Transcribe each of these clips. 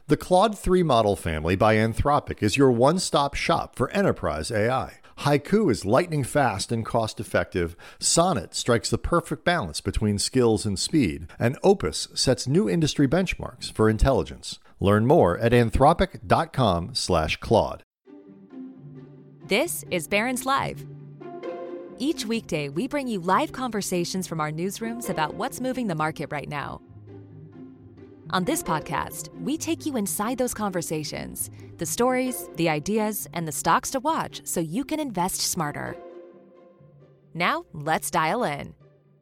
The Claude 3 model family by Anthropic is your one-stop shop for enterprise AI. Haiku is lightning fast and cost-effective, Sonnet strikes the perfect balance between skills and speed, and Opus sets new industry benchmarks for intelligence. Learn more at anthropic.com/Claude. This is Barron's Live. Each weekday, we bring you live conversations from our newsrooms about what's moving the market right now. On this podcast, we take you inside those conversations, the stories, the ideas, and the stocks to watch so you can invest smarter. Now, let's dial in.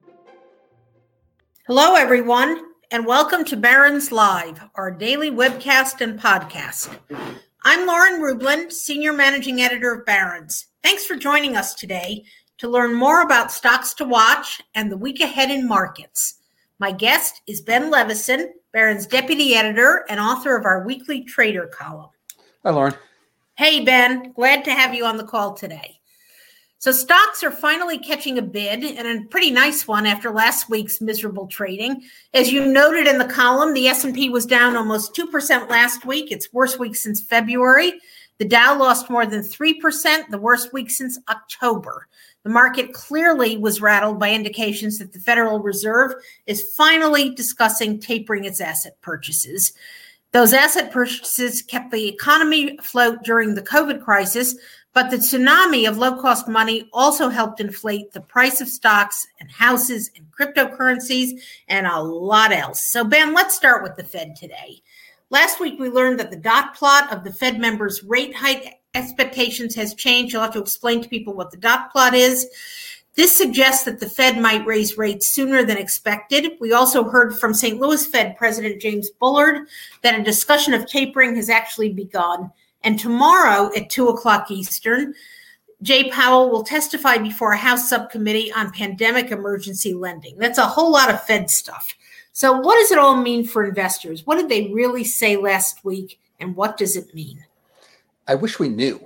Hello, everyone, and welcome to Barron's Live, our daily webcast and podcast. I'm Lauren Rublin, Senior Managing Editor of Barron's. Thanks for joining us today to learn more about stocks to watch and the week ahead in markets. My guest is Ben Levison, Barron's Deputy Editor and author of our weekly Trader column. Hi, Lauren. Hey, Ben. Glad to have you on the call today. So stocks are finally catching a bid, and a pretty nice one after last week's miserable trading. As you noted in the column, the S&P was down almost 2% last week, its worst week since February. The Dow lost more than 3%, the worst week since October. The market clearly was rattled by indications that the Federal Reserve is finally discussing tapering its asset purchases. Those asset purchases kept the economy afloat during the COVID crisis, but the tsunami of low-cost money also helped inflate the price of stocks and houses and cryptocurrencies and a lot else. So, Ben, let's start with the Fed today. Last week, we learned that the dot plot of the Fed members' rate hike expectations has changed. You'll have to explain to people what the dot plot is. This suggests that the Fed might raise rates sooner than expected. We also heard from St. Louis Fed President James Bullard that a discussion of tapering has actually begun. And tomorrow at 2 o'clock Eastern, Jay Powell will testify before a House subcommittee on pandemic emergency lending. That's a whole lot of Fed stuff. So what does it all mean for investors? What did they really say last week, and what does it mean? I wish we knew.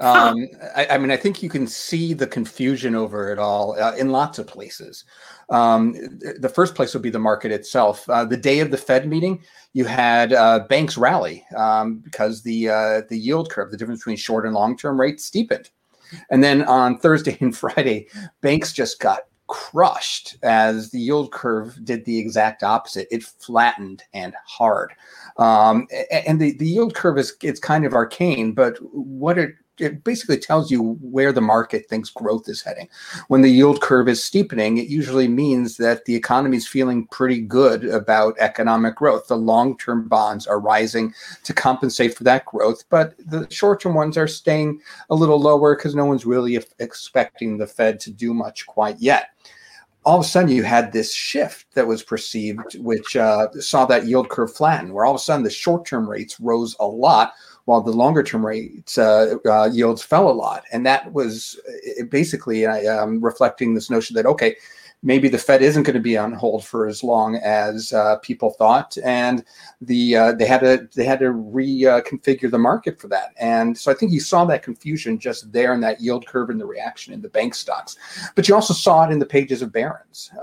I think you can see the confusion over it all in lots of places. The first place would be the market itself. The day of the Fed meeting, you had banks rally because the yield curve, the difference between short and long-term rates, steepened. And then on Thursday and Friday, banks just got crushed as the yield curve did the exact opposite. It flattened and hard. And the yield curve it's kind of arcane, but what it basically tells you where the market thinks growth is heading. When the yield curve is steepening, it usually means that the economy is feeling pretty good about economic growth. The long-term bonds are rising to compensate for that growth, but the short-term ones are staying a little lower because no one's really expecting the Fed to do much quite yet. All of a sudden, you had this shift that was perceived, which saw that yield curve flatten, where all of a sudden the short-term rates rose a lot, while the longer-term rates yields fell a lot. And that was basically reflecting this notion that, okay, maybe the Fed isn't going to be on hold for as long as people thought, and they had to reconfigure the market for that. And so I think you saw that confusion just there in that yield curve and the reaction in the bank stocks. But you also saw it in the pages of Barron's,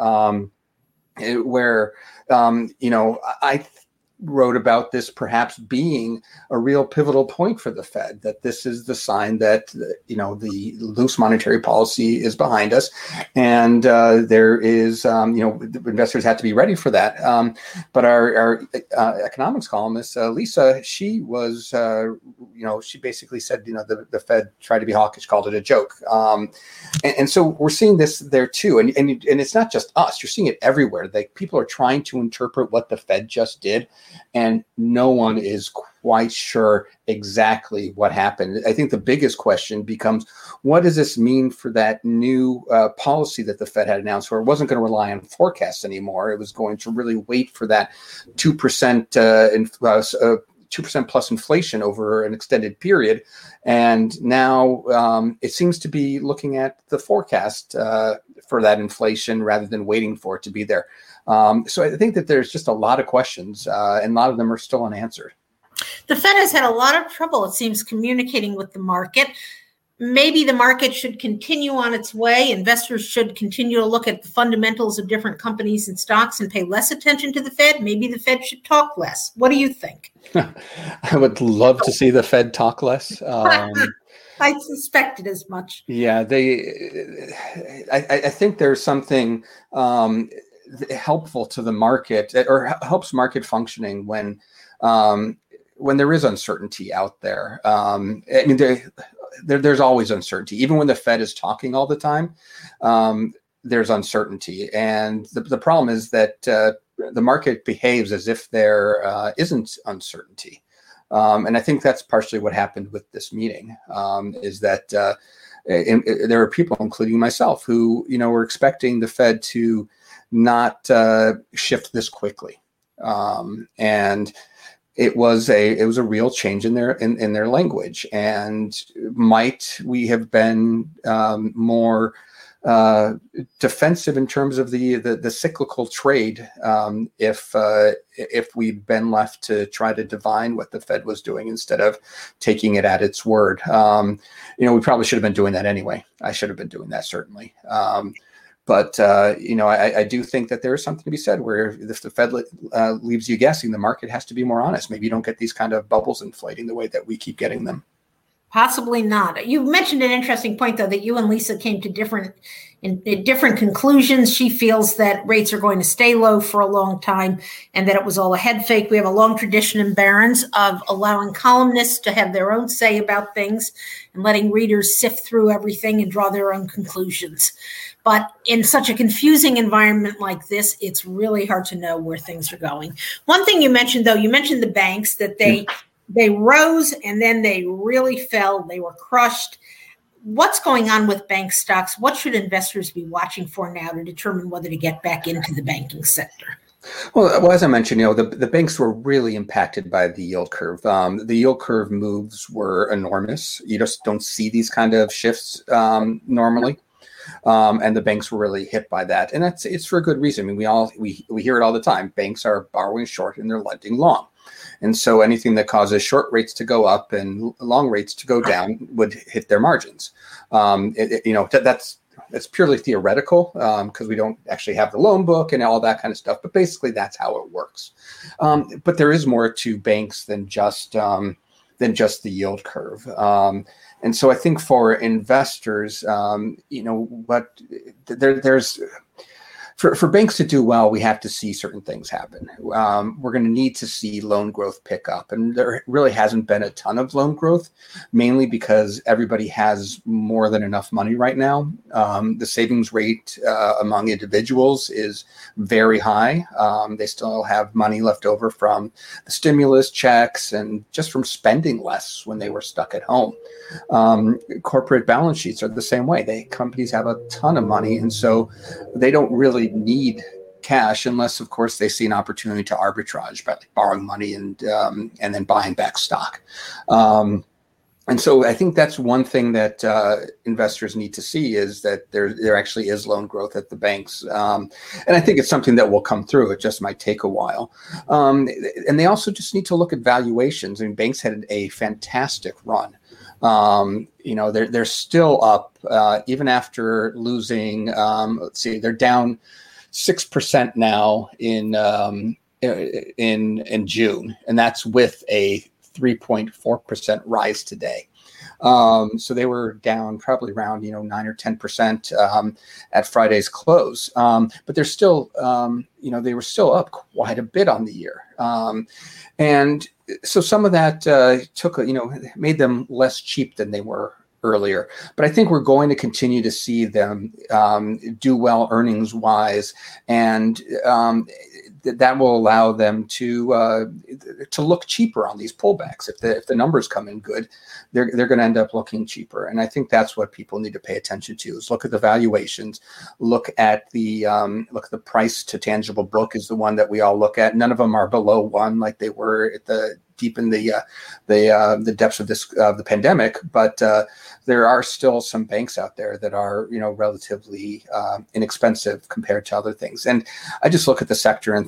where I wrote about this perhaps being a real pivotal point for the Fed, that this is the sign that, the loose monetary policy is behind us. And there is, investors have to be ready for that. But our economics columnist, Lisa, she was, she basically said, the Fed tried to be hawkish, called it a joke. And so we're seeing this there too. And it's not just us, you're seeing it everywhere. Like, people are trying to interpret what the Fed just did, and no one is quite sure exactly what happened. I think the biggest question becomes, what does this mean for that new policy that the Fed had announced, where it wasn't going to rely on forecasts anymore? It was going to really wait for that 2% 2% plus inflation over an extended period. And now it seems to be looking at the forecast for that inflation rather than waiting for it to be there. So I think that there's just a lot of questions, and a lot of them are still unanswered. The Fed has had a lot of trouble, it seems, communicating with the market. maybe the market should continue on its way. Investors should continue to look at the fundamentals of different companies and stocks and pay less attention to the Fed. Maybe the Fed should talk less. What do you think? I would love to see the Fed talk less. I suspected as much. Yeah, I think there's something helpful to the market, or helps market functioning when there is uncertainty out there. I mean, there's always uncertainty, even when the Fed is talking all the time. There's uncertainty, and the problem is that the market behaves as if there isn't uncertainty. And I think that's partially what happened with this meeting, is that there are people, including myself, who were expecting the Fed to not shift this quickly, and it was a real change in their language. And might we have been more defensive in terms of the cyclical trade if we'd been left to try to divine what the Fed was doing instead of taking it at its word. We probably should have been doing that anyway. I should have been doing that, certainly. But I do think that there is something to be said where if the Fed leaves you guessing, the market has to be more honest. Maybe you don't get these kind of bubbles inflating the way that we keep getting them. Possibly not. You mentioned an interesting point, though, that you and Lisa came to different conclusions. She feels that rates are going to stay low for a long time and that it was all a head fake. We have a long tradition in Barron's of allowing columnists to have their own say about things and letting readers sift through everything and draw their own conclusions. But in such a confusing environment like this, it's really hard to know where things are going. One thing you mentioned, though, the banks, that they rose and then they really fell. They were crushed. What's going on with bank stocks? What should investors be watching for now to determine whether to get back into the banking sector? Well, as I mentioned, the banks were really impacted by the yield curve. The yield curve moves were enormous. You just don't see these kind of shifts normally. And the banks were really hit by that. And it's for a good reason. I mean, we hear it all the time. Banks are borrowing short and they're lending long. And so anything that causes short rates to go up and long rates to go down would hit their margins. That's purely theoretical because we don't actually have the loan book and all that kind of stuff. But basically, that's how it works. But there is more to banks than just the yield curve. And so I think for investors, there's for banks to do well, we have to see certain things happen. We're going to need to see loan growth pick up. And there really hasn't been a ton of loan growth, mainly because everybody has more than enough money right now. The savings rate among individuals is very high. They still have money left over from the stimulus checks and just from spending less when they were stuck at home. Corporate balance sheets are the same way. Companies have a ton of money, and so they don't really need cash unless, of course, they see an opportunity to arbitrage by borrowing money and then buying back stock. And so I think that's one thing that investors need to see is that there actually is loan growth at the banks. And I think it's something that will come through. It just might take a while. And they also just need to look at valuations. I mean, banks had a fantastic run. They're still up even after losing. They're down 6% now in June, and that's with a 3.4% rise today. So they were down probably around 9 or 10% at Friday's close. But they're still they were still up quite a bit on the year. And so some of that made them less cheap than they were earlier. But I think we're going to continue to see them do well earnings wise, and that will allow them to look cheaper on these pullbacks. If the numbers come in good, they're going to end up looking cheaper. And I think that's what people need to pay attention to: is look at the valuations, look at the price to tangible book is the one that we all look at. None of them are below 1 like they were at deep in the depths of the pandemic, but there are still some banks out there that are relatively inexpensive compared to other things. And I just look at the sector and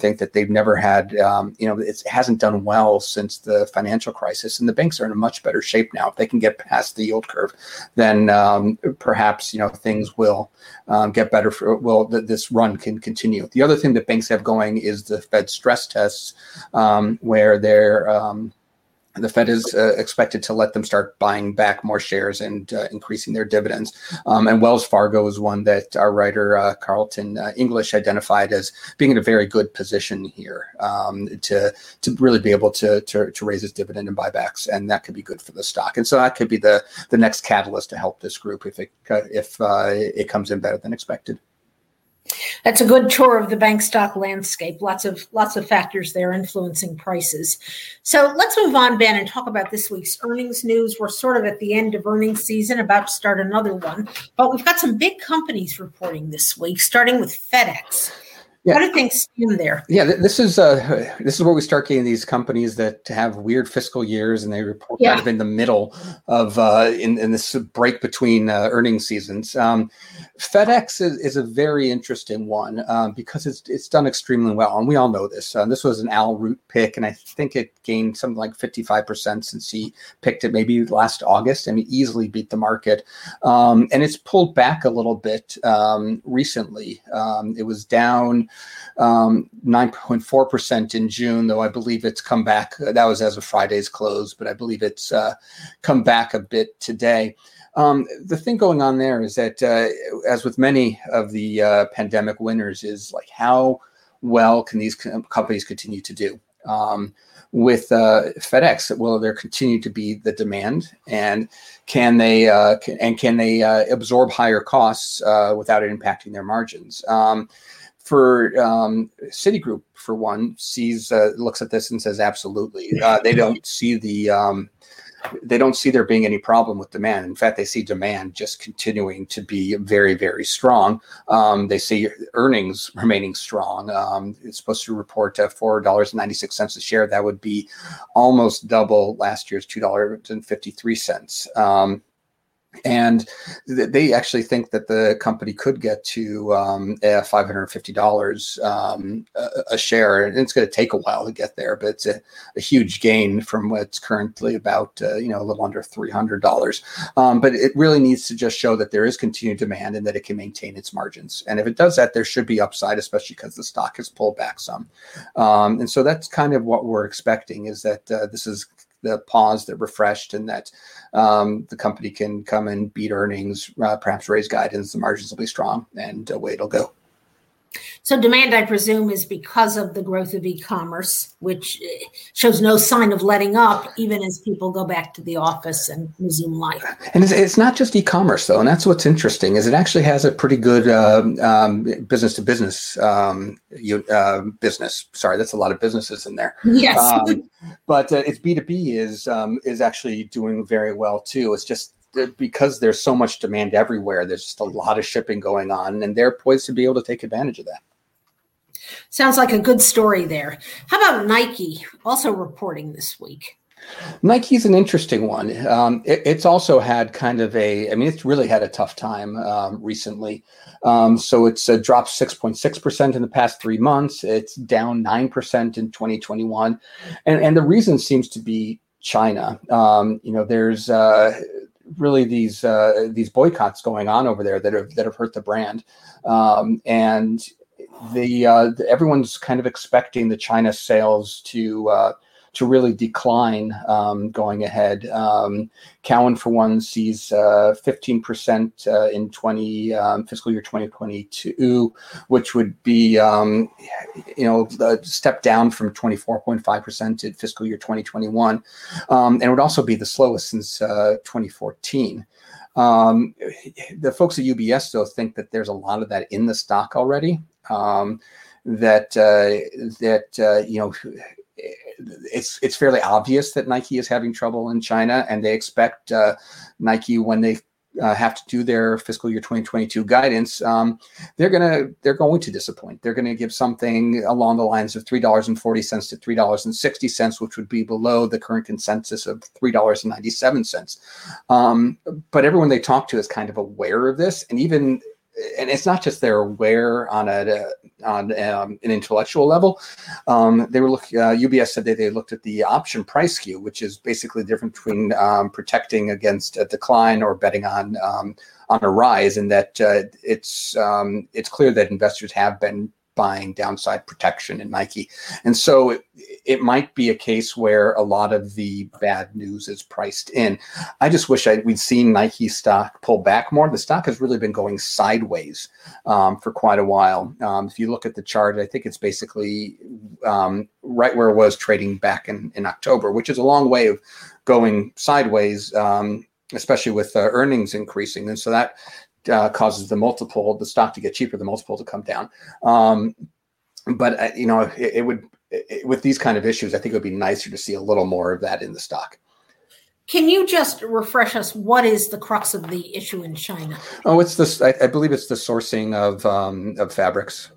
think that they've never had, it hasn't done well since the financial crisis, and the banks are in a much better shape now. If they can get past the yield curve, then perhaps things will get better. This run can continue. The other thing that banks have going is the Fed stress tests, where the Fed is expected to let them start buying back more shares and increasing their dividends. And Wells Fargo is one that our writer, Carlton English, identified as being in a very good position here to really be able to raise its dividend and buybacks. And that could be good for the stock. And so that could be the next catalyst to help this group if it comes in better than expected. That's a good tour of the bank stock landscape. Lots of factors there influencing prices. So let's move on, Ben, and talk about this week's earnings news. We're sort of at the end of earnings season, about to start another one. But we've got some big companies reporting this week, starting with FedEx. Yeah. How do things stand there? Yeah, this is where we start getting these companies that have weird fiscal years, and they report kind of in the middle of in this break between earnings seasons. FedEx is a very interesting one because it's done extremely well, and we all know this. This was an Al Root pick, and I think it gained something like 55% since he picked it maybe last August, and he easily beat the market. And it's pulled back a little bit recently. It was down 9.4% in June, though I believe it's come back. That was as of Friday's close, but I believe it's come back a bit today. The thing going on there is that, as with many of the pandemic winners, is like how well can these companies continue to do? With FedEx, will there continue to be the demand, and can they absorb higher costs without it impacting their margins? For Citigroup, for one, looks at this and says absolutely. They don't see there being any problem with demand. In fact, they see demand just continuing to be very, very strong. They see earnings remaining strong. It's supposed to report $4.96 a share. That would be almost double last year's $2.53. And they actually think that the company could get to $550 a share, and it's going to take a while to get there. But it's a huge gain from what's currently about a little under $300. But it really needs to just show that there is continued demand and that it can maintain its margins. And if it does that, there should be upside, especially because the stock has pulled back some. And so that's kind of what we're expecting, is that this is the pause that refreshed, and that the company can come and beat earnings, perhaps raise guidance, the margins will be strong, and away it'll go. So demand, I presume, is because of the growth of e-commerce, which shows no sign of letting up, even as people go back to the office and resume life. And it's not just e-commerce, though, and that's what's interesting, is it actually has a pretty good business-to-business business. Sorry, that's a lot of businesses in there. Yes. But its B2B is actually doing very well, too. It's just because there's so much demand everywhere, there's just a lot of shipping going on, and they're poised to be able to take advantage of that. Sounds like a good story there. How about Nike, also reporting this week? Nike's an interesting one. It's also had it's really had a tough time recently. So it's dropped 6.6% in the past 3 months. It's down 9% in 2021. And the reason seems to be China. There's really these boycotts going on over there that have hurt the brand, and everyone's kind of expecting the China sales to really decline going ahead. Cowen, for one, sees 15% in fiscal year 2022, which would be a step down from 24.5% in fiscal year 2021, and it would also be the slowest since 2014. The folks at UBS, though, think that there's a lot of that in the stock already. It's fairly obvious that Nike is having trouble in China, and they expect Nike, when they have to do their fiscal year 2022 guidance, they're going to disappoint. They're going to give something along the lines of $3.40 to $3.60, which would be below the current consensus of $3.97. But everyone they talk to is kind of aware of this, and even and it's not just they're aware on an intellectual level. They were looking. UBS said they looked at the option price skew, which is basically the difference between protecting against a decline or betting on a rise, and that it's clear that investors have been buying downside protection in Nike. And so it might be a case where a lot of the bad news is priced in. I just wish we'd seen Nike stock pull back more. The stock has really been going sideways for quite a while. If you look at the chart, I think it's basically right where it was trading back in October, which is a long way of going sideways, especially with earnings increasing. And so that causes the stock to get cheaper, the multiple to come down. But it would, with these kind of issues, I think it would be nicer to see a little more of that in the stock. Can you just refresh us? What is the crux of the issue in China? Oh, it's this. I believe it's the sourcing of fabrics.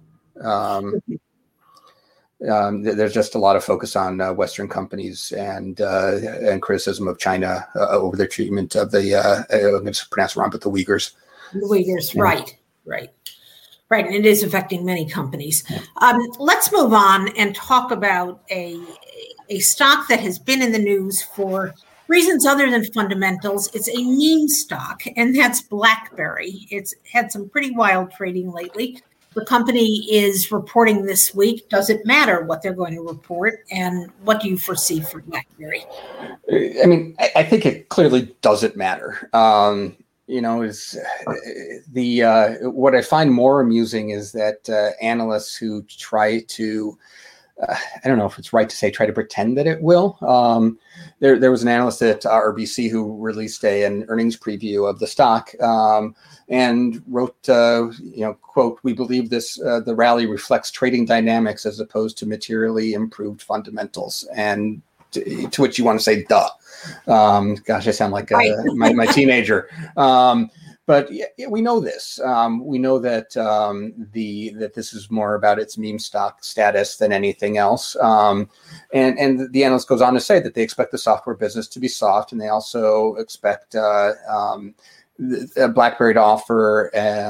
There's just a lot of focus on Western companies and criticism of China over their treatment of the I'm going to pronounce it wrong, but the Uyghurs. The Uyghurs, right. And it is affecting many companies. Let's move on and talk about a stock that has been in the news for reasons other than fundamentals. It's a meme stock, and that's BlackBerry. It's had some pretty wild trading lately. The company is reporting this week. Does it matter what they're going to report? And what do you foresee for BlackBerry? I mean, I think it clearly doesn't matter. Is what I find more amusing is that analysts who try to, I don't know if it's right to say, try to pretend that it will. There was an analyst at RBC who released an earnings preview of the stock and wrote, quote, "We believe the rally reflects trading dynamics as opposed to materially improved fundamentals." And to which you want to say, duh. Gosh, I sound like my teenager. But yeah, we know this. We know that that this is more about its meme stock status than anything else. And the analyst goes on to say that they expect the software business to be soft, and they also expect BlackBerry to offer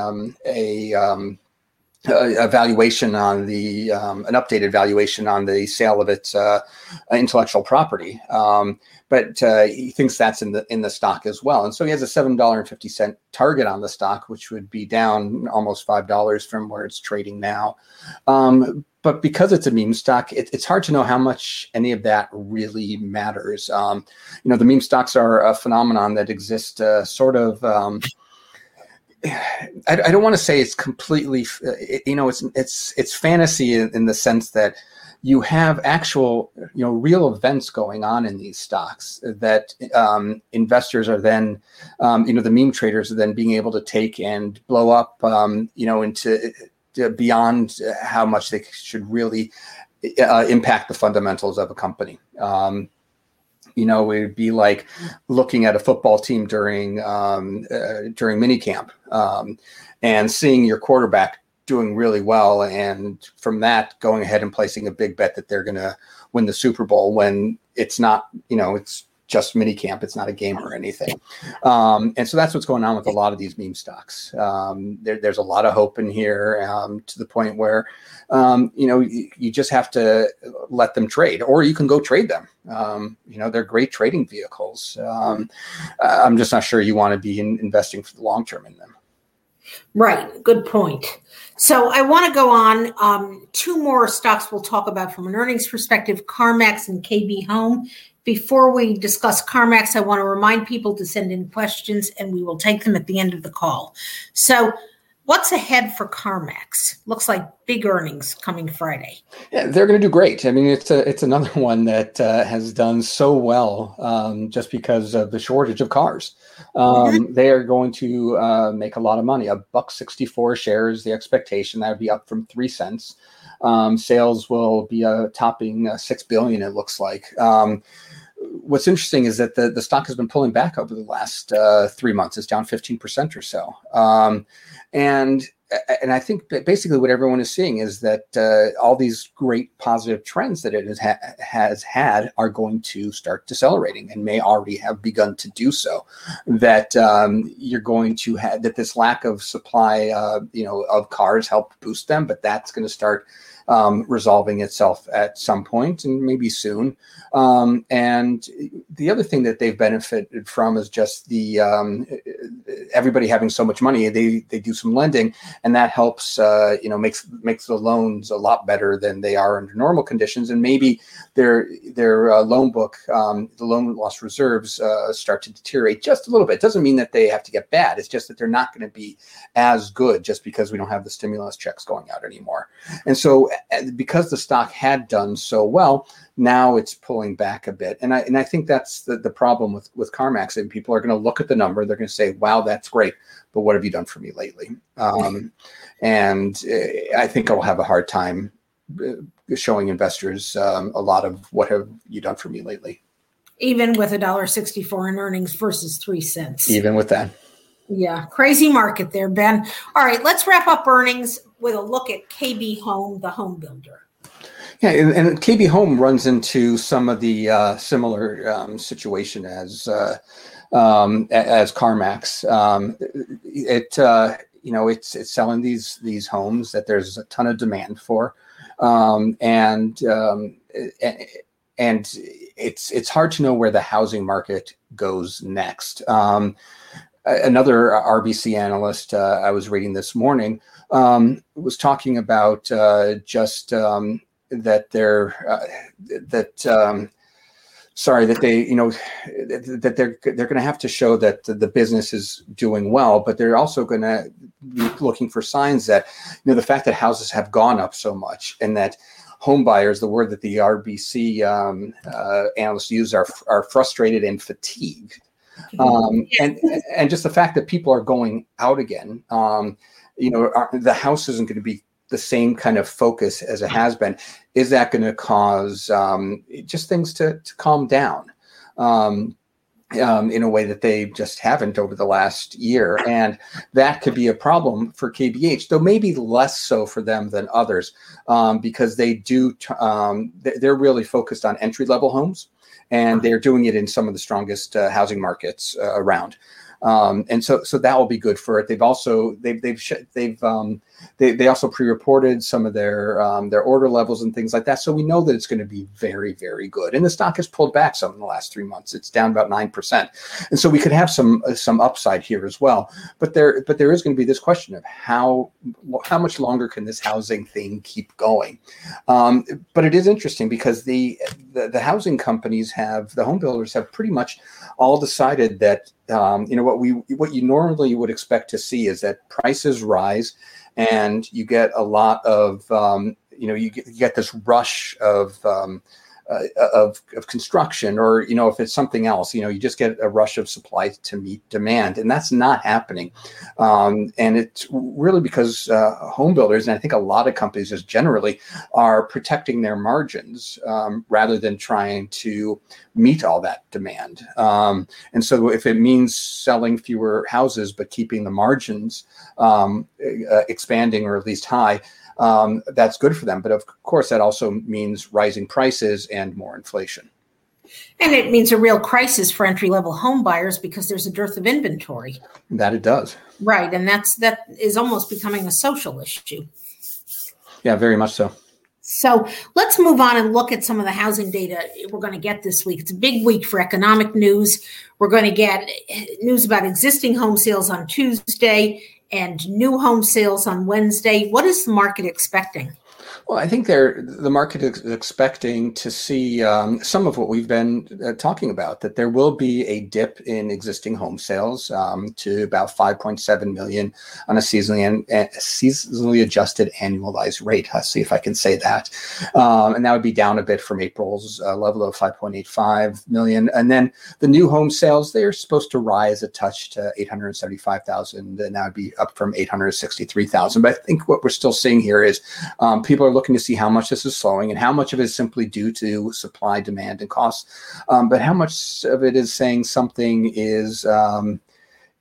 a valuation on an updated valuation on the sale of its intellectual property. But he thinks that's in the stock as well. And so he has a $7.50 target on the stock, which would be down almost $5 from where it's trading now. But because it's a meme stock, it's hard to know how much any of that really matters. The meme stocks are a phenomenon that exists sort of. I don't want to say it's completely, it's fantasy in the sense that you have actual, real events going on in these stocks that investors are then, the meme traders are then being able to take and blow up, into beyond how much they should really impact the fundamentals of a company. It would be like looking at a football team during minicamp and seeing your quarterback doing really well, and from that going ahead and placing a big bet that they're going to win the Super Bowl when it's not, it's just minicamp. It's not a game or anything. And so that's what's going on with a lot of these meme stocks. There's a lot of hope in here to the point where, you just have to let them trade, or you can go trade them. They're great trading vehicles. I'm just not sure you want to be investing for the long term in them. Right. Good point. So I want to go on. Two more stocks we'll talk about from an earnings perspective, CarMax and KB Home. Before we discuss CarMax, I want to remind people to send in questions, and we will take them at the end of the call. So what's ahead for CarMax? Looks like big earnings coming Friday. Yeah, they're going to do great. I mean, it's another one that has done so well just because of the shortage of cars. They are going to make a lot of money. $1.64 shares, the expectation that would be up from 3 cents. Sales will be topping $6 billion. It looks like. What's interesting is that the stock has been pulling back over the last 3 months. It's down 15% or so. And and I think that basically what everyone is seeing is that all these great positive trends that it has had are going to start decelerating and may already have begun to do so. That you're going to have that this lack of supply, of cars help boost them, but that's going to start resolving itself at some point and maybe soon. And the other thing that they've benefited from is just the everybody having so much money. They do some lending, and that helps makes the loans a lot better than they are under normal conditions. And maybe their loan book, the loan loss reserves start to deteriorate just a little bit. It doesn't mean that they have to get bad. It's just that they're not going to be as good just because we don't have the stimulus checks going out anymore. And so because the stock had done so well, now it's pulling back a bit. And I think that's the problem with CarMax. And people are going to look at the number. They're going to say, wow, that's great. But what have you done for me lately? And I think I'll have a hard time showing investors a lot of what have you done for me lately. Even with $1.64 in earnings versus 3 cents. Even with that. Yeah, crazy market there, Ben. All right, let's wrap up earnings with a look at KB Home, the home builder. Yeah, and KB Home runs into some of the similar situation as CarMax. It's selling these homes that there's a ton of demand for, and it's hard to know where the housing market goes next. Another RBC analyst I was reading this morning was talking about that they're going to have to show that the business is doing well, but they're also going to be looking for signs that the fact that houses have gone up so much and that home buyers, the word that the RBC analysts use, are frustrated and fatigued. And just the fact that people are going out again, the house isn't going to be the same kind of focus as it has been. Is that going to cause just things to calm down in a way that they just haven't over the last year? And that could be a problem for KBH, though maybe less so for them than others, because they do. They're really focused on entry-level homes. And they're doing it in some of the strongest housing markets around, and so that will be good for it. They also pre-reported some of their order levels and things like that. So we know that it's going to be very, very good. And the stock has pulled back some in the last 3 months. It's down about 9%, and so we could have some upside here as well. But there is going to be this question of how much longer can this housing thing keep going? But it is interesting because the housing companies the home builders have pretty much all decided that what you normally would expect to see is that prices rise, and you get a lot of you get this rush of construction, or if it's something else, you just get a rush of supply to meet demand, and that's not happening. And it's really because home builders, and I think a lot of companies just generally, are protecting their margins rather than trying to meet all that demand. And so if it means selling fewer houses but keeping the margins expanding or at least high, that's good for them. But of course, that also means rising prices and more inflation. And it means a real crisis for entry-level home buyers because there's a dearth of inventory. That it does. Right. And that is almost becoming a social issue. Yeah, very much so. So let's move on and look at some of the housing data we're going to get this week. It's a big week for economic news. We're going to get news about existing home sales on Tuesday and new home sales on Wednesday. What is the market expecting? Well, I think the market is expecting to see some of what we've been talking about, that there will be a dip in existing home sales to about 5.7 million on a seasonally adjusted annualized rate. Let's see if I can say that. And that would be down a bit from April's level of 5.85 million. And then the new home sales, they're supposed to rise a touch to 875,000, and that would be up from 863,000. But I think what we're still seeing here is people are looking to see how much this is slowing and how much of it is simply due to supply, demand, and costs. But how much of it is saying something is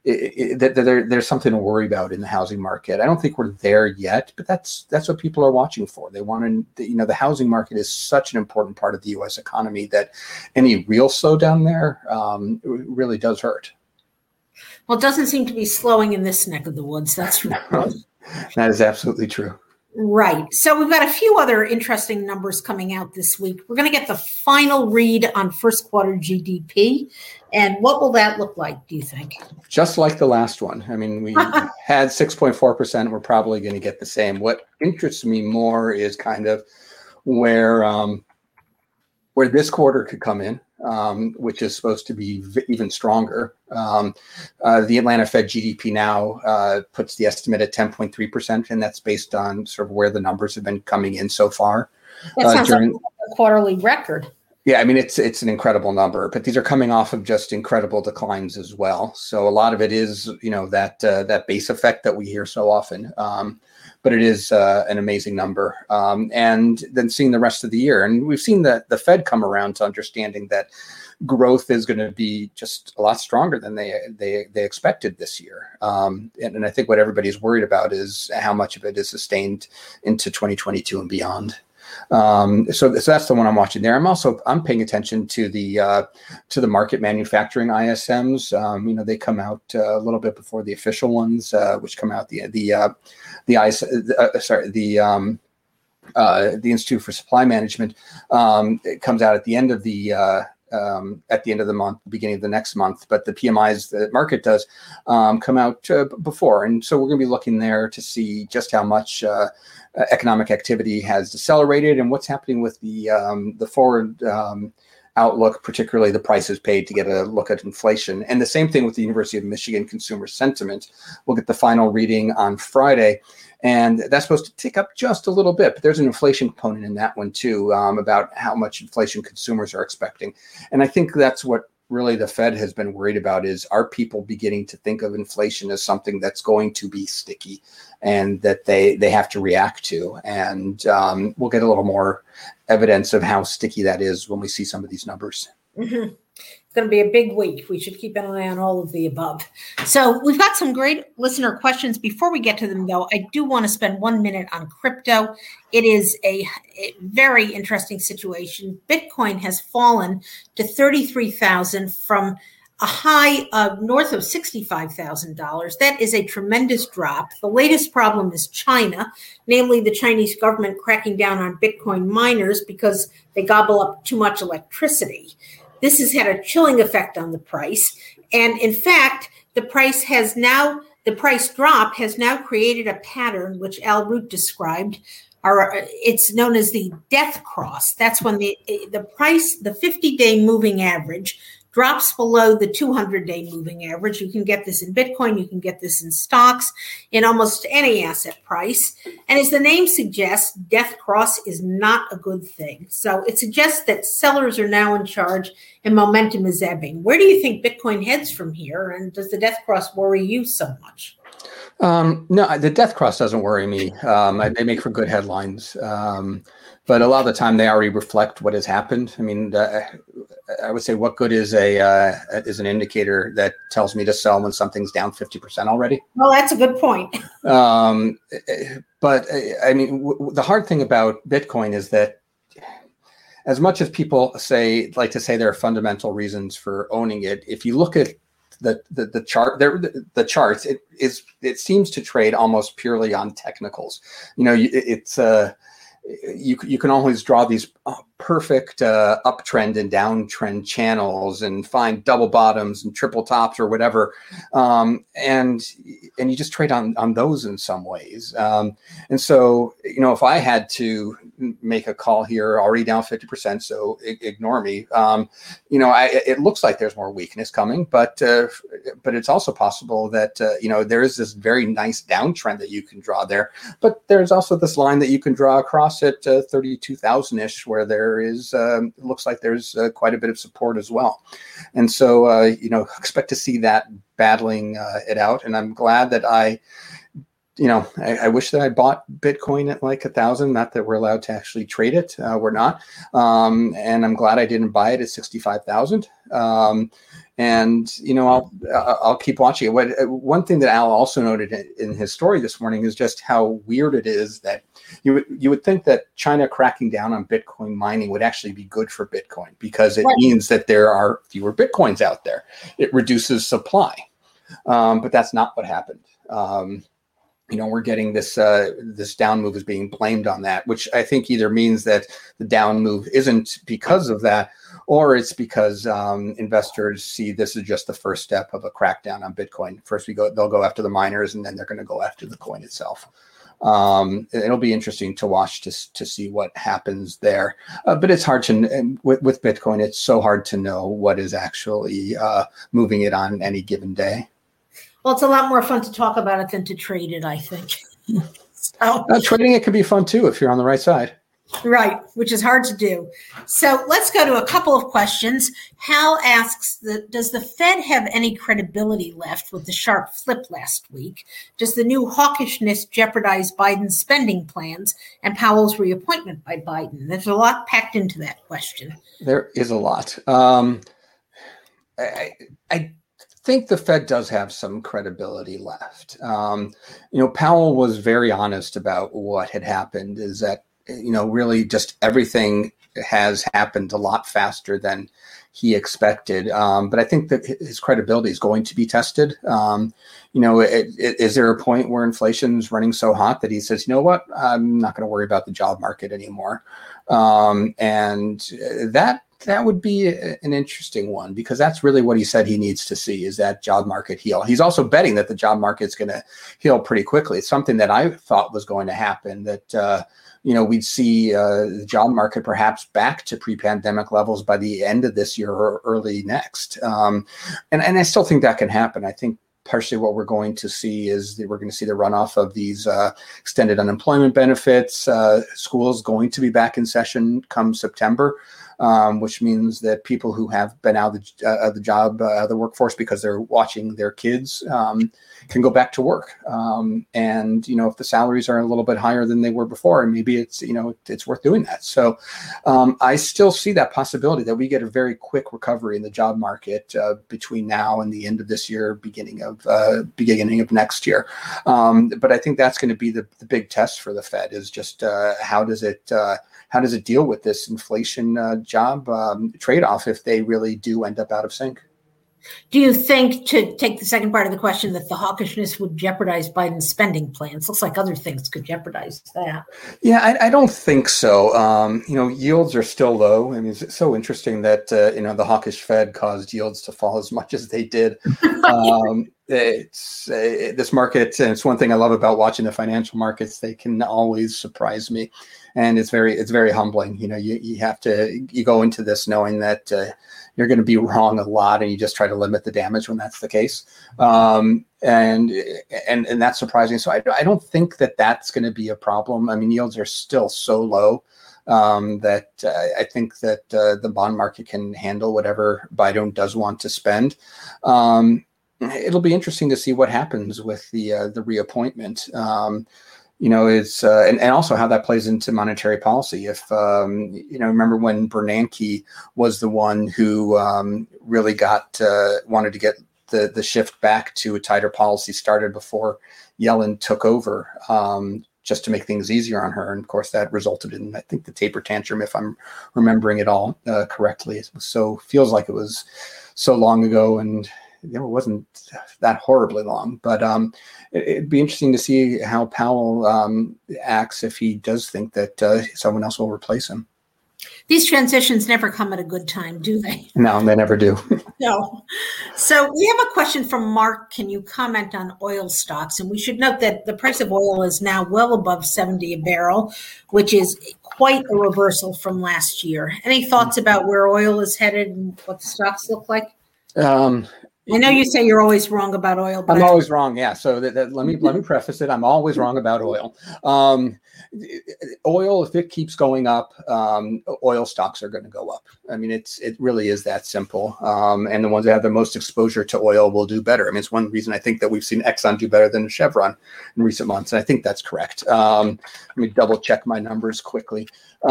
there's something to worry about in the housing market. I don't think we're there yet, but that's what people are watching for. They want to, the housing market is such an important part of the U.S. economy that any real slowdown there really does hurt. Well, it doesn't seem to be slowing in this neck of the woods. That's true. That is absolutely true. Right. So we've got a few other interesting numbers coming out this week. We're going to get the final read on first quarter GDP. And what will that look like, do you think? Just like the last one. I mean, we had 6.4%. We're probably going to get the same. What interests me more is kind of where this quarter could come in, which is supposed to be even stronger. The Atlanta Fed GDP now puts the estimate at 10.3%, and that's based on sort of where the numbers have been coming in so far. That sounds like a quarterly record. Yeah, I mean, it's an incredible number, but these are coming off of just incredible declines as well. So a lot of it is, that base effect that we hear so often. But it is an amazing number. And then seeing the rest of the year. And we've seen the Fed come around to understanding that growth is going to be just a lot stronger than they expected this year. And I think what everybody's worried about is how much of it is sustained into 2022 and beyond. So that's the one I'm watching there. I'm paying attention to the market manufacturing ISMs. They come out a little bit before the official ones, which come out the Institute for Supply Management. It comes out at the end of the month, beginning of the next month, but the PMIs the market does come out before. And so we're going to be looking there to see just how much economic activity has decelerated and what's happening with the forward outlook, particularly the prices paid, to get a look at inflation. And the same thing with the University of Michigan consumer sentiment. We'll get the final reading on Friday. And that's supposed to tick up just a little bit, but there's an inflation component in that one too, about how much inflation consumers are expecting. And I think that's what really the Fed has been worried about is, are people beginning to think of inflation as something that's going to be sticky and that they have to react to? And we'll get a little more evidence of how sticky that is when we see some of these numbers. Mm-hmm. It's going to be a big week. We should keep an eye on all of the above. So we've got some great listener questions. Before we get to them, though, I do want to spend 1 minute on crypto. It is a very interesting situation. Bitcoin has fallen to $33,000 from a high of north of $65,000. That is a tremendous drop. The latest problem is China, namely the Chinese government cracking down on Bitcoin miners because they gobble up too much electricity. This has had a chilling effect on the price. And in fact, the price drop has now created a pattern which Al Root described. It's known as the death cross. That's when the price, the 50-day moving average, drops below the 200-day moving average. You can get this in Bitcoin. You can get this in stocks, in almost any asset price. And as the name suggests, death cross is not a good thing. So it suggests that sellers are now in charge and momentum is ebbing. Where do you think Bitcoin heads from here? And does the death cross worry you so much? No, the death cross doesn't worry me. They make for good headlines. But a lot of the time they already reflect what has happened. I mean, I would say, what good is an indicator that tells me to sell when something's down 50% already? Well, that's a good point. But I mean, the hard thing about Bitcoin is that, as much as people like to say there are fundamental reasons for owning it, if you look at the chart, the charts, it seems to trade almost purely on technicals. You can always draw these perfect uptrend and downtrend channels and find double bottoms and triple tops or whatever, and you just trade on those in some ways. And so, if I had to make a call here, already down 50%, so ignore me. It looks like there's more weakness coming, but it's also possible that there is this very nice downtrend that you can draw there, but there's also this line that you can draw across at 32,000-ish, where there is looks like there's quite a bit of support as well. And so expect to see that battling it out. And I'm glad that I I wish that I bought Bitcoin at like 1,000. Not that we're allowed to actually trade it. We're not. And I'm glad I didn't buy it at 65,000. I'll keep watching it. One thing that Al also noted in his story this morning is just how weird it is that you would think that China cracking down on Bitcoin mining would actually be good for Bitcoin, because it means that there are fewer Bitcoins out there. It reduces supply. But that's not what happened. We're getting this down move is being blamed on that, which I think either means that the down move isn't because of that, or it's because investors see this as just the first step of a crackdown on Bitcoin. First, they'll go after the miners, and then they're going to go after the coin itself. It'll be interesting to watch to see what happens there. But it's hard to with Bitcoin. It's so hard to know what is actually moving it on any given day. Well, it's a lot more fun to talk about it than to trade it, I think. Trading it can be fun too if you're on the right side. Right, which is hard to do. So let's go to a couple of questions. Hal asks, does the Fed have any credibility left with the sharp flip last week? Does the new hawkishness jeopardize Biden's spending plans and Powell's reappointment by Biden? There's a lot packed into that question. There is a lot. I think the Fed does have some credibility left. Powell was very honest about what had happened, is that, really just everything has happened a lot faster than he expected. But I think that his credibility is going to be tested. Is there a point where inflation is running so hot that he says, you know what, I'm not going to worry about the job market anymore? And that would be an interesting one, because that's really what he said he needs to see, is that job market heal. He's also betting that the job market's going to heal pretty quickly. It's something that I thought was going to happen, that, we'd see the job market perhaps back to pre-pandemic levels by the end of this year or early next. And I still think that can happen. I think partially what we're going to see is that we're going to see the runoff of these extended unemployment benefits. School's going to be back in session come September. Which means that people who have been out of the workforce because they're watching their kids can go back to work. And if the salaries are a little bit higher than they were before, maybe it's worth doing that. So I still see that possibility that we get a very quick recovery in the job market between now and the end of this year, beginning of next year. But I think that's going to be the big test for the Fed, is just how does it deal with this inflation job trade-off if they really do end up out of sync? Do you think, to take the second part of the question, that the hawkishness would jeopardize Biden's spending plans? Looks like other things could jeopardize that. Yeah, I don't think so. Yields are still low. I mean, it's so interesting that, the hawkish Fed caused yields to fall as much as they did. It's this market, and it's one thing I love about watching the financial markets. They can always surprise me, and it's very humbling. You go into this knowing that you're going to be wrong a lot, and you just try to limit the damage when that's the case. And that's surprising. So I don't think that that's going to be a problem. I mean, yields are still so low that I think that the bond market can handle whatever Biden does want to spend. It'll be interesting to see what happens with the reappointment. It's and also how that plays into monetary policy. If remember when Bernanke was the one who really wanted to get the shift back to a tighter policy started before Yellen took over, just to make things easier on her. And of course, that resulted in, I think, the taper tantrum, if I'm remembering it all correctly. It feels like it was so long ago, and it wasn't that horribly long, but it'd be interesting to see how Powell acts if he does think that someone else will replace him. These transitions never come at a good time, do they? No, they never do. No. So we have a question from Mark. Can you comment on oil stocks? And we should note that the price of oil is now well above 70 a barrel, which is quite a reversal from last year. Any thoughts about where oil is headed and what the stocks look like? I know you say you're always wrong about oil, but I'm always wrong. Yeah. So let me preface it. I'm always wrong about oil. Oil, if it keeps going up, oil stocks are going to go up. I mean, it really is that simple. And the ones that have the most exposure to oil will do better. I mean, it's one reason I think that we've seen Exxon do better than Chevron in recent months. And I think that's correct. Let me double check my numbers quickly.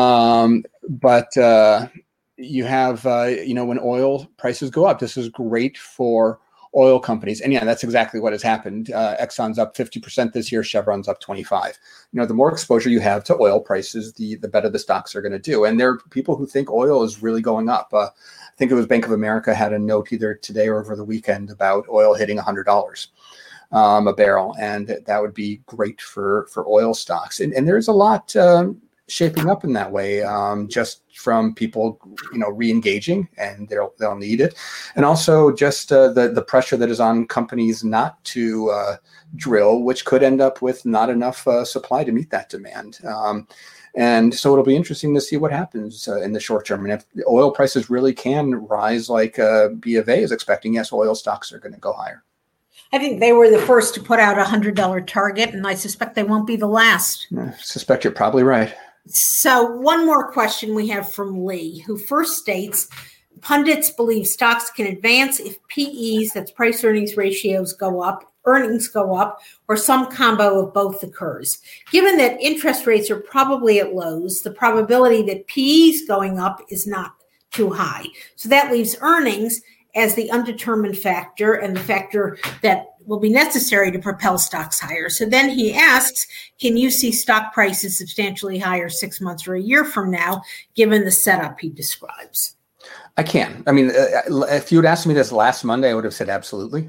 You have, when oil prices go up, this is great for oil companies. And yeah, that's exactly what has happened. Exxon's up 50% this year. Chevron's up 25. The more exposure you have to oil prices, the better the stocks are going to do. And there are people who think oil is really going up. I think it was Bank of America had a note either today or over the weekend about oil hitting $100 a barrel. And that would be great for oil stocks. And there's a lot shaping up in that way, just from people, re-engaging, and they'll need it, and also just the pressure that is on companies not to drill, which could end up with not enough supply to meet that demand. And so it'll be interesting to see what happens in the short term. And if the oil prices really can rise like B of A is expecting, yes, oil stocks are going to go higher. I think they were the first to put out a $100 target, and I suspect they won't be the last. I suspect you're probably right. So one more question we have from Lee, who first states, pundits believe stocks can advance if PEs, that's price earnings ratios, go up, earnings go up, or some combo of both occurs. Given that interest rates are probably at lows, the probability that PEs going up is not too high. So that leaves earnings as the undetermined factor and the factor that will be necessary to propel stocks higher. So then he asks, can you see stock prices substantially higher 6 months or a year from now, given the setup he describes? I can. I mean, if you had asked me this last Monday, I would have said absolutely.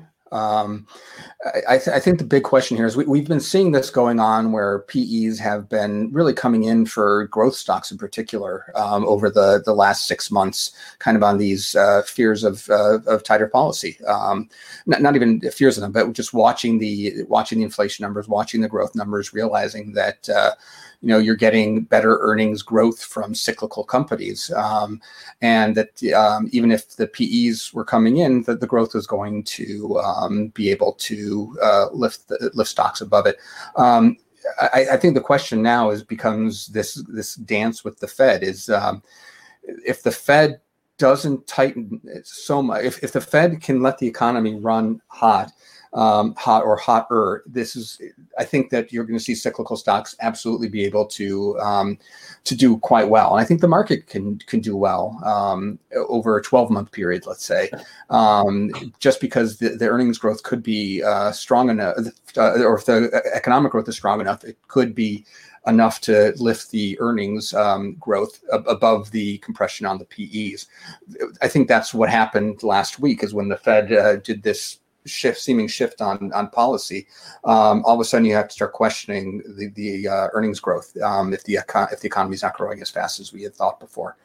I think the big question here is we've been seeing this going on where PEs have been really coming in for growth stocks in particular over the last 6 months, kind of on these fears of tighter policy. Not even fears of them, but just watching the inflation numbers, watching the growth numbers, realizing that you're getting better earnings growth from cyclical companies, and that even if the PEs were coming in, that the growth is going to be able to lift stocks above it. I think the question now becomes this dance with the Fed is if the Fed doesn't tighten so much, if the Fed can let the economy run hot or hotter, I think that you're going to see cyclical stocks absolutely be able to do quite well. And I think the market can do well over a 12-month period, let's say, just because the earnings growth could be strong enough, or if the economic growth is strong enough, it could be enough to lift the earnings growth above the compression on the PEs. I think that's what happened last week, is when the Fed did this seeming shift on policy. All of a sudden you have to start questioning the earnings growth if the economy is not growing as fast as we had thought before.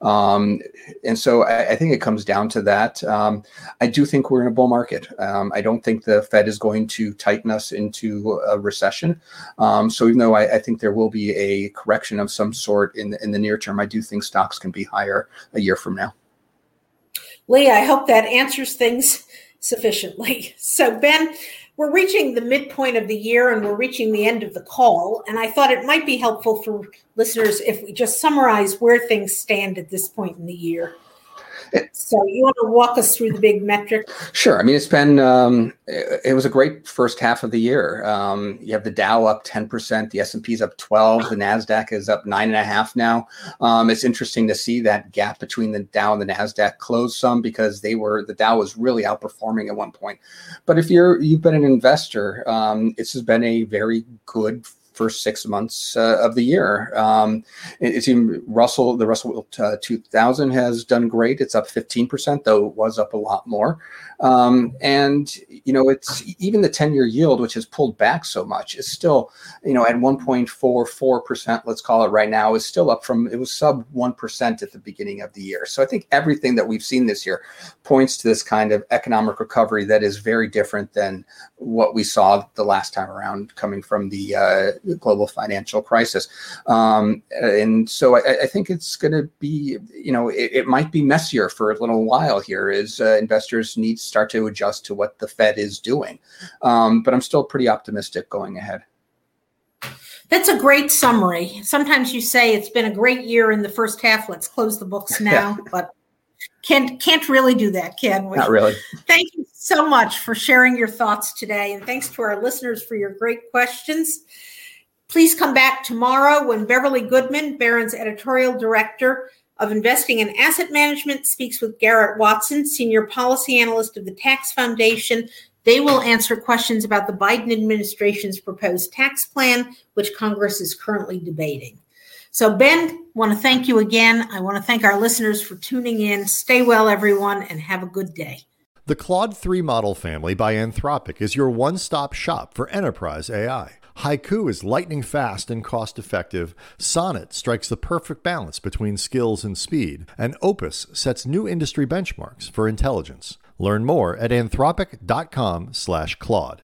And so I think it comes down to that. I do think we're in a bull market. I don't think the Fed is going to tighten us into a recession. So even though I think there will be a correction of some sort in the near term, I do think stocks can be higher a year from now. Lee, I hope that answers things sufficiently. So Ben, we're reaching the midpoint of the year and we're reaching the end of the call. And I thought it might be helpful for listeners if we just summarize where things stand at this point in the year. So you want to walk us through the big metric? Sure. I mean, it's been, it was a great first half of the year. You have the Dow up 10%, the S&P's up 12%, the NASDAQ is up 9.5% now. It's interesting to see that gap between the Dow and the NASDAQ close some, because the Dow was really outperforming at one point. But if you've been an investor, this has been a very good first 6 months of the year. It's even the Russell 2000 has done great. It's up 15%, though it was up a lot more. And it's even the 10-year yield, which has pulled back so much, is still, at 1.44%, let's call it right now, is still up from, it was sub 1% at the beginning of the year. So I think everything that we've seen this year points to this kind of economic recovery that is very different than what we saw the last time around, coming from the the global financial crisis. And so I think it's going to be, it might be messier for a little while here as investors need to start to adjust to what the Fed is doing. But I'm still pretty optimistic going ahead. That's a great summary. Sometimes you say it's been a great year in the first half. Let's close the books now, but can't really do that, can we? Not really. Thank you so much for sharing your thoughts today. And thanks to our listeners for your great questions. Please come back tomorrow when Beverly Goodman, Barron's editorial director of investing and asset management, speaks with Garrett Watson, senior policy analyst of the Tax Foundation. They will answer questions about the Biden administration's proposed tax plan, which Congress is currently debating. So, Ben, want to thank you again. I want to thank our listeners for tuning in. Stay well, everyone, and have a good day. The Claude 3 model family by Anthropic is your one-stop shop for enterprise AI. Haiku is lightning fast and cost-effective. Sonnet strikes the perfect balance between skills and speed. And Opus sets new industry benchmarks for intelligence. Learn more at anthropic.com/Claude.